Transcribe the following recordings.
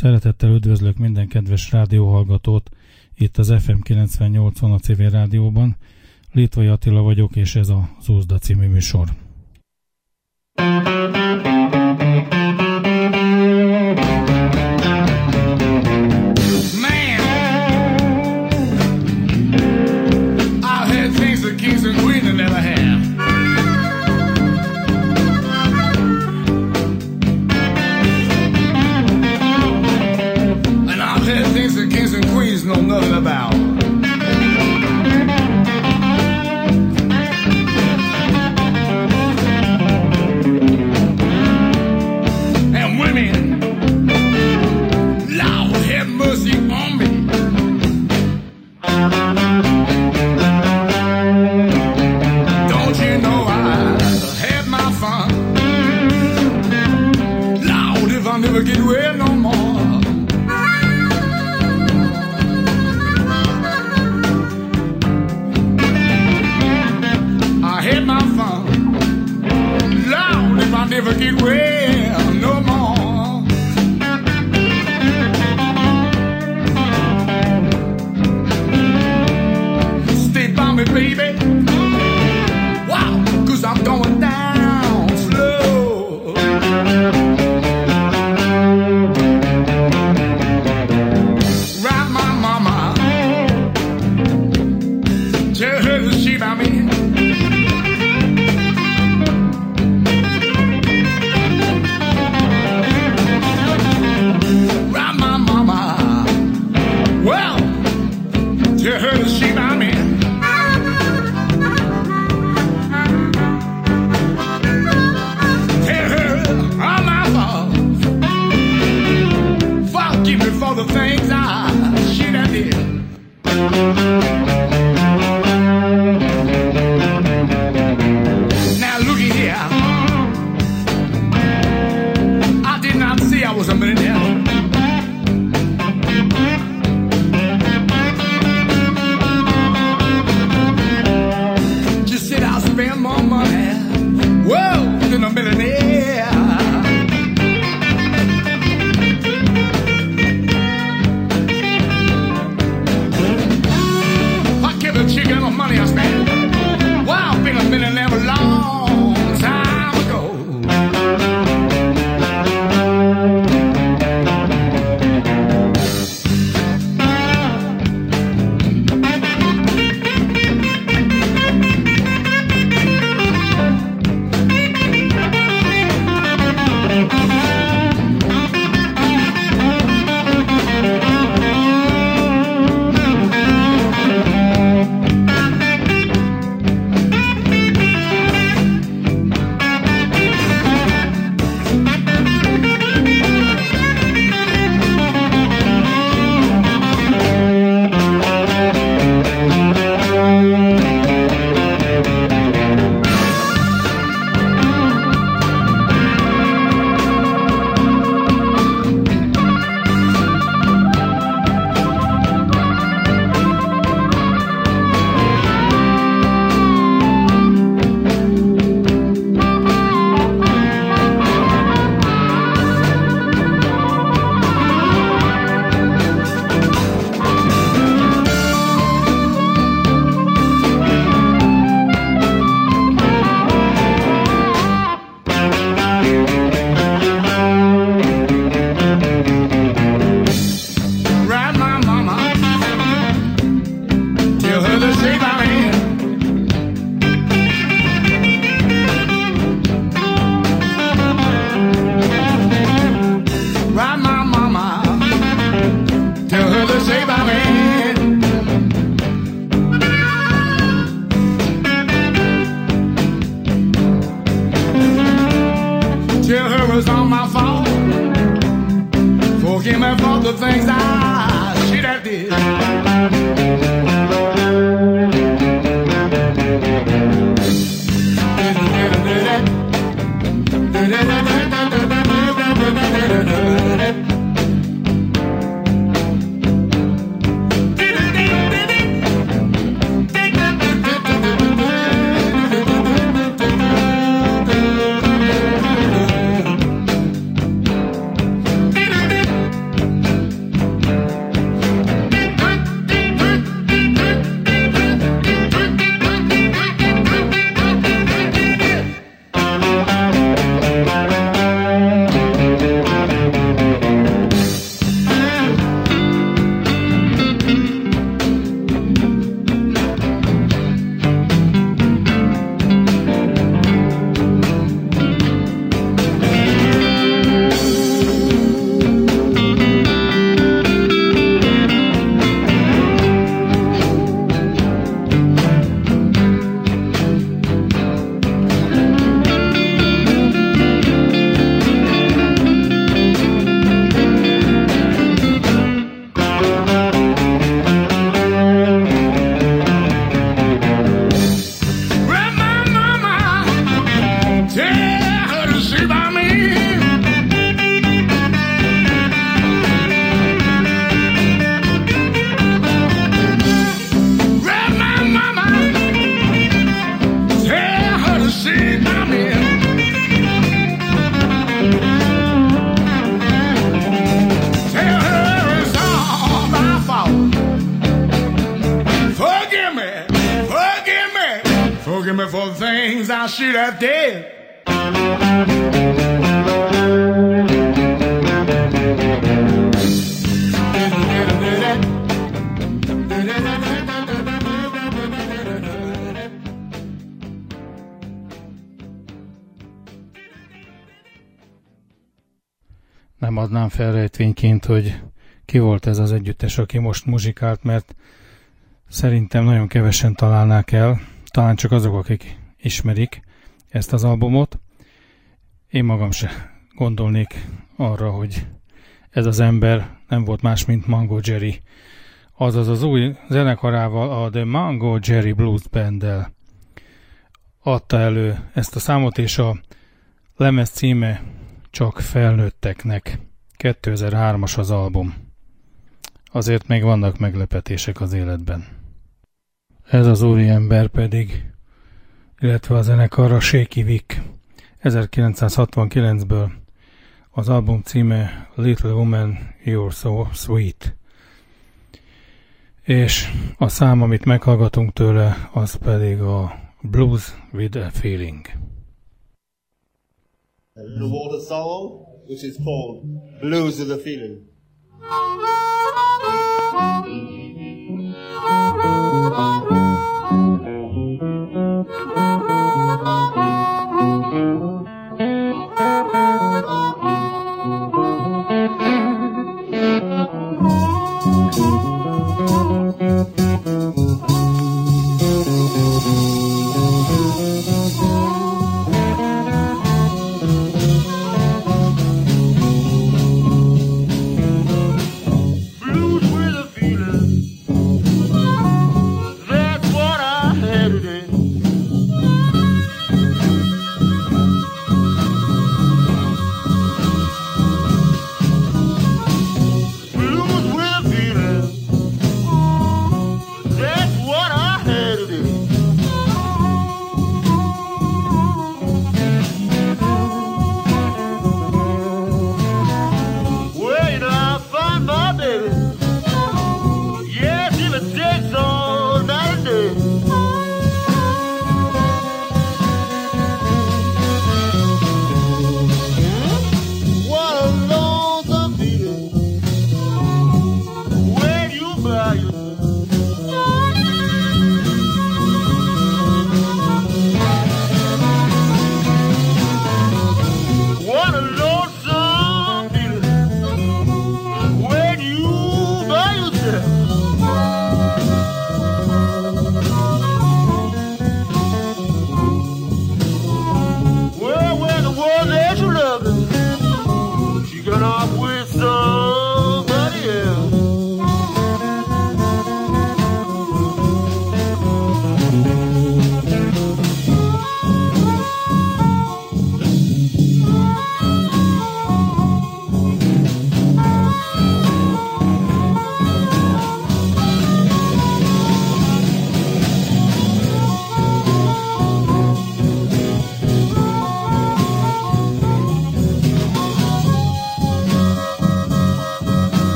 Szeretettel üdvözlök minden kedves rádióhallgatót itt az FM 98-on a civil rádióban. Litvai Attila vagyok, és ez az Uzda című műsor. Know nothing about. And women, Lord have mercy on me. Don't you know I had my fun? Lord, if I never get well no more. Never get well no more. Stay by me, baby. Wow, 'cause I'm going down slow. Right, my mama. Tell her that she by me. Tell her to she by me. Tell her all my faults. Forgive me for the things I should have did. Now looky here. I did not say I was a millionaire. Spend more money, whoa, than a millionaire. I should have did. Nem adnám felrejtvényként, hogy ki volt ez az együttes, aki most muzsikált, mert szerintem nagyon kevesen találnák el, talán csak azok, akik ismerik ezt az albumot. Én magam se gondolnék arra, hogy ez az ember nem volt más, mint Mango Jerry. Azaz az új zenekarával, a The Mango Jerry Blues Banddel adta elő ezt a számot, és a lemez címe Csak felnőtteknek. 2003-as az album. Azért még vannak meglepetések az életben. Ez az úriember pedig, illetve a zenekar a Shaky Vic 1969-ből. Az album címe Little Woman, You're So Sweet. És a szám, amit meghallgatunk tőle, az pedig a Blues with a Feeling. The water song, which is called Blues with a Feeling.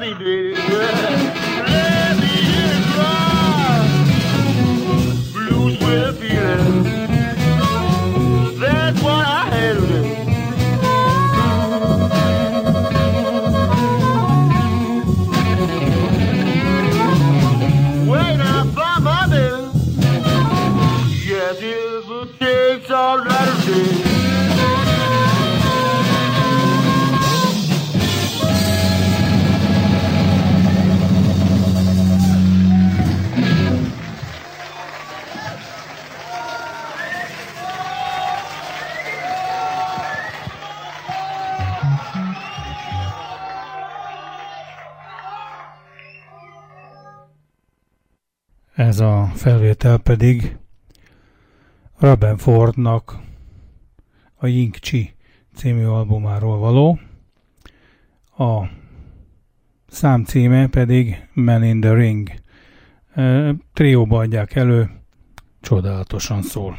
me, baby. Let me hear it cry. Blues with a feeling. That's what I had to do. Wait up for my bill. Yes, it will take all night of day. Ez a felvétel pedig Rabenfordnak a Ying Chi című albumáról való. A szám címe pedig Man in the Ring. Trióba adják elő, csodálatosan szól.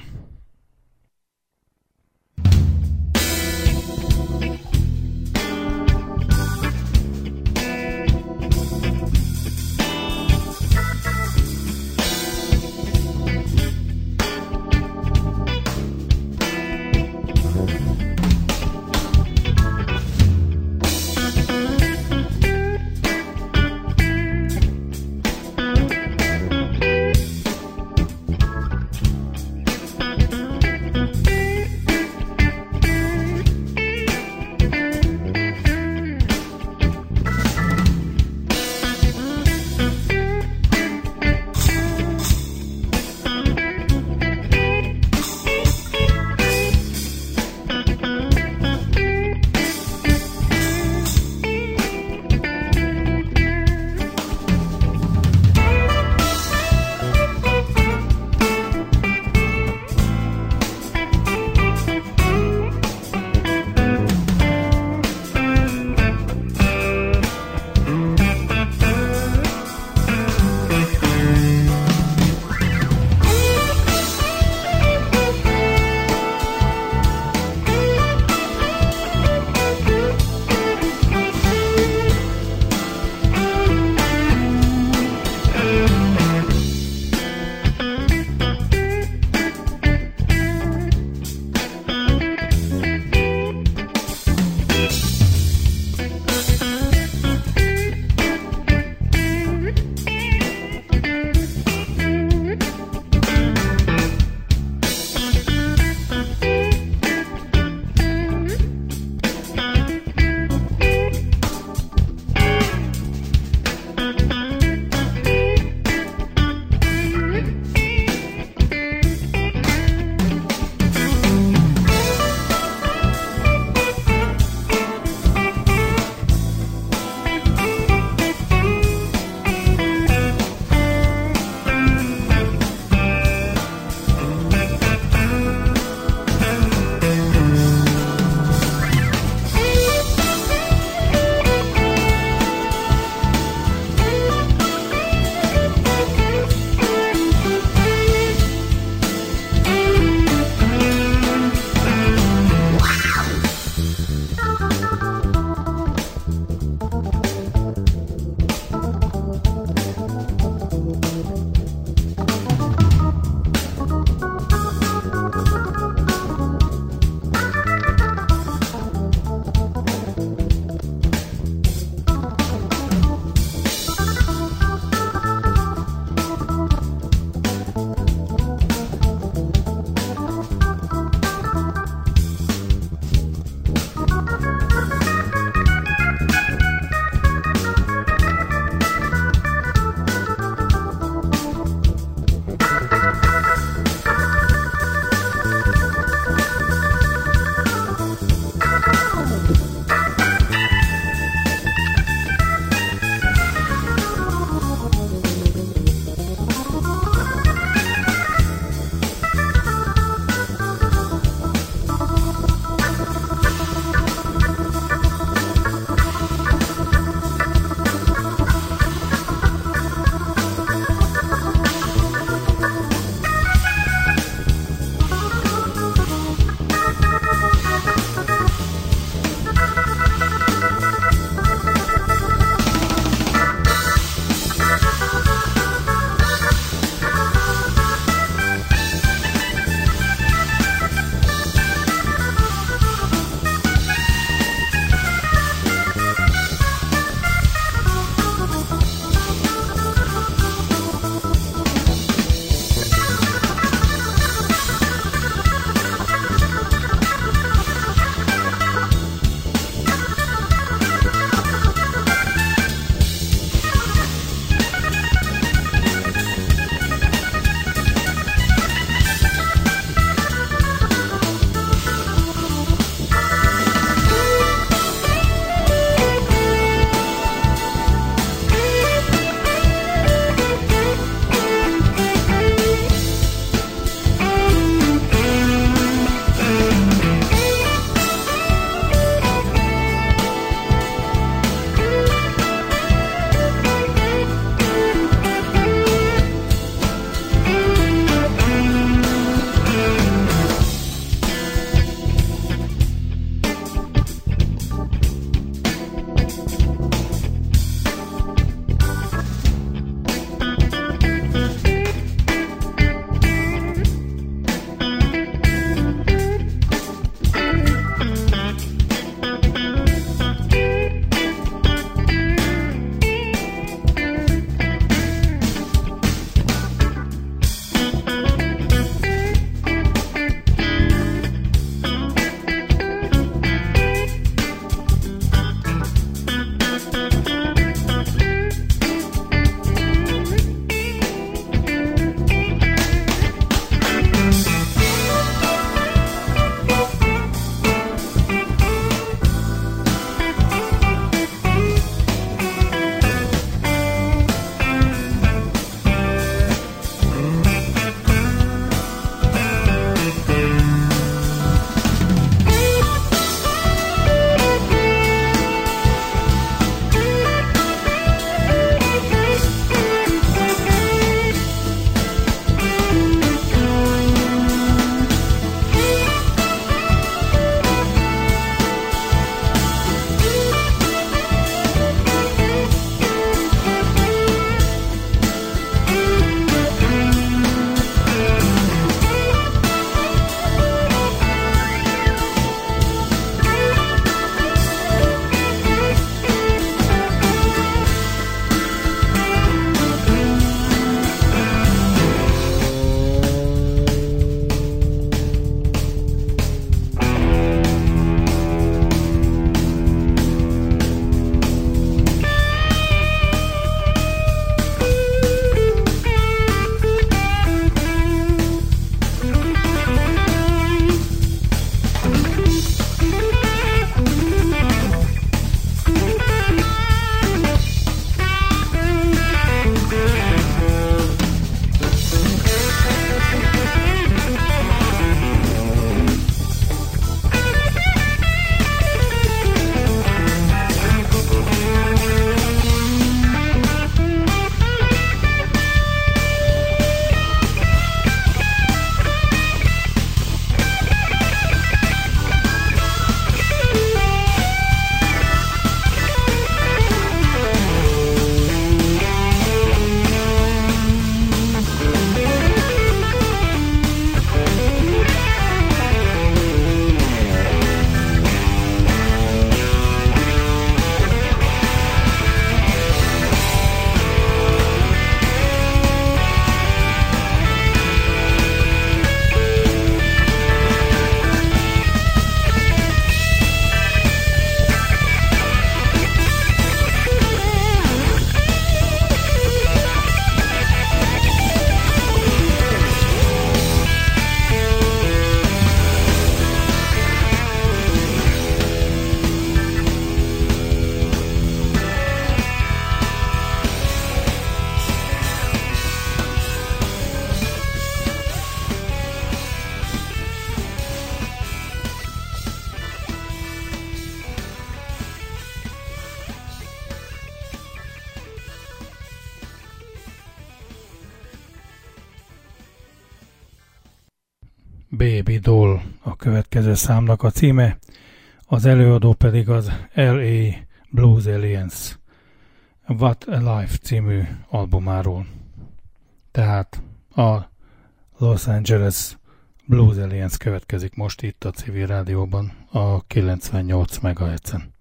Baby Doll a következő számnak a címe, az előadó pedig az L.A. Blues Aliens What a Life című albumáról. Tehát a Los Angeles Blues Aliens következik most itt a Civil Rádióban a 98 MHz-en.